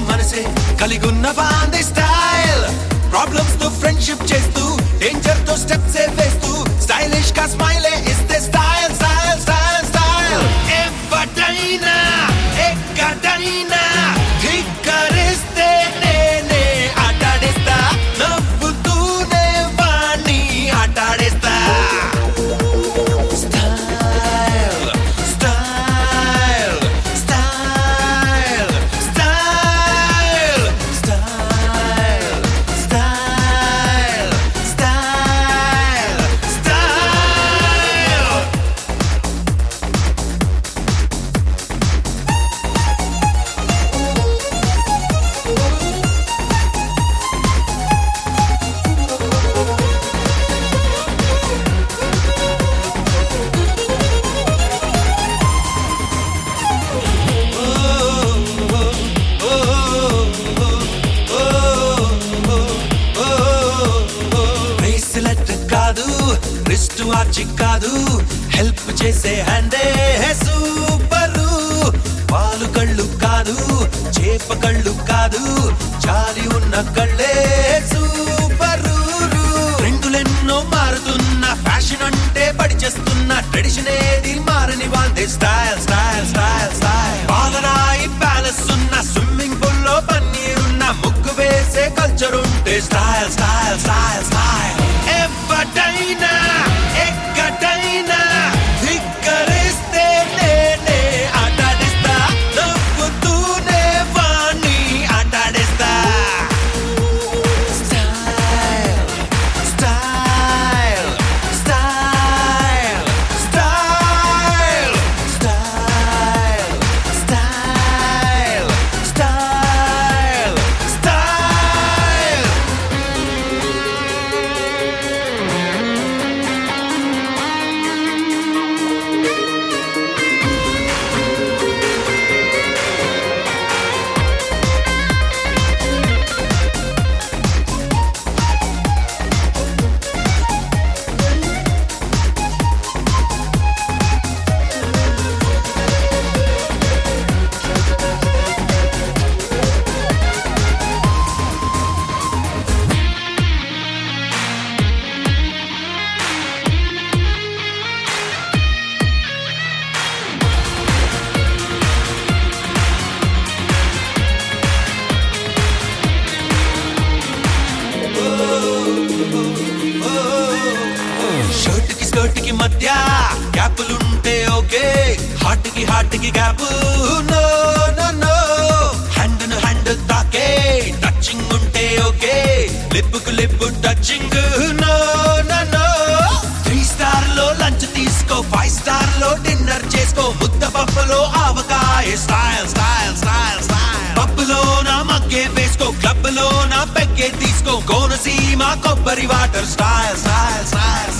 మనసే కలిగున్న వాందే స్టైల్ ప్రాబ్లమ్స్ తో ఫ్రెండ్షిప్ చేస్తూ డేంజర్ తో స్టెప్స్ వేస్తూ స్టైలిష్ గా స్మైల్ ఇస్తే స్టైల్ స్టైల్ స్టైల్ స్టైల్ ఎవడైనా ఎక్కడైనా ధిక్కరిస్తే నేనే ఆటాడేస్తా నవ్వుతూనే వాణ్ణి ఆటాడేస్తా రిస్ట్ వాచ్ కాదు హెల్ప్ చేసే హ్యాండే సూపరు పాలు కళ్ళు కాదు చేప కళ్ళు కాదు జాలి ఉన్న కళ్ళే సూపరు ట్రెండులెన్నో మారుతున్న ఫ్యాషన్ అంటే పడి చేస్తున్న ట్రెడిషన్ ఏది మారని వాందే స్టైల్ స్టైల్ స్టైల్ స్టైల్ పాలరాయి ప్యాలెస్ ఉన్న స్విమ్మింగ్ పూల్ లో పన్నీరున్న ముగ్గు వేసే కల్చర్ ఉంటే స్టైల్ స్టైల్ స్టైల్ స్టైల్ ఎవడైనా ఎక్కడైనా ధిక్కరిస్తే నేనే ఆటాడిస్తా నవ్వుతూనే వాణ్ణి ఆటాడిస్తా style style style style style style style style షర్ట్కి మధ్య గ్యాపులుంటే ఓకే హార్ట్కి gap no no no hand తాకే టచింగ్ ఉంటే ఓకే లిప్కు lip touching no no no 3 star లో లంచ్ తీసుకో 5 స్టార్ లో డిన్నర్ చేసుకో ముద్ద పప్పులో ఆవకాయ స్టైల్ స్టైల్ స్టైల్ స్టైల్ పప్పులో నా మగ్గే వేసుకో క్లబ్ లో నా పెగ్గే తీసుకో కోనసీమ కొబ్బరి వాటర్ స్టైల్ స్టైల్ స్టైల్